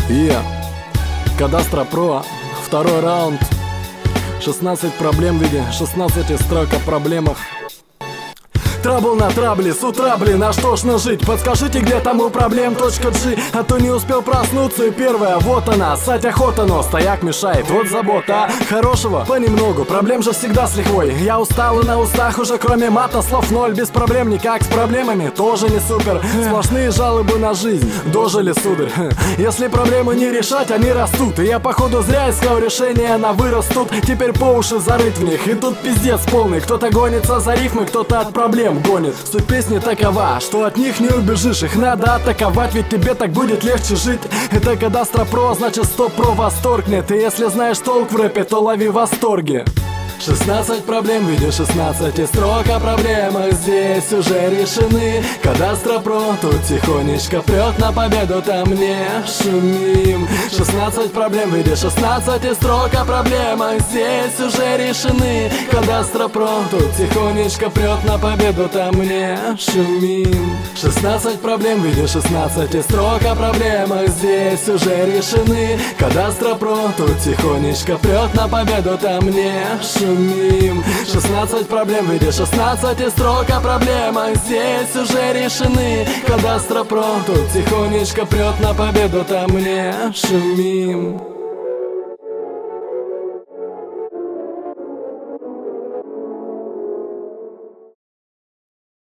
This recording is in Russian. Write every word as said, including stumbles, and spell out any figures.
И Кадастро Про, второй раунд. шестнадцать проблем в виде шестнадцати строк о проблемах. Трабл на трабле, с утра, блин, а что ж нажить? Подскажите, где там у проблем точка G? А то не успел проснуться, и первая, вот она, ссать охота, но стояк мешает, вот забота. Хорошего понемногу, проблем же всегда с лихвой. Я устал и на устах уже кроме мата слов ноль. Без проблем никак, с проблемами тоже не супер. Сплошные жалобы на жизнь, дожили, сударь. Если проблемы не решать, они растут. И я походу зря искал решения, на вырастут. Теперь по уши зарыт в них, и тут пиздец полный. Кто-то гонится за рифмы, кто-то от проблем гонит. Суть песни такова, что от них не убежишь. Их надо атаковать, ведь тебе так будет легче жить. Это Кадастро Про, значит сто про восторгнет. И если знаешь толк в рэпе, то лови восторги. шестнадцать проблем в виде шестнадцати строк о проблемах здесь уже решены. Кадастро Про тут тихонечко прет на победу, там не шумим. шестнадцать проблем в виде шестнадцати строк о проблемах здесь уже решены. Кадастро Про тут тихонечко прет на победу, там не шумим. шестнадцать проблем в виде шестнадцати строк о проблемах здесь уже решены. Кадастро Про тут тихонечко прет на победу, там не шумим. шестнадцать проблем в виде шестнадцати строк о проблемах здесь уже решены. Кадастро Про тут тихонечко прет на победу, там не шумим.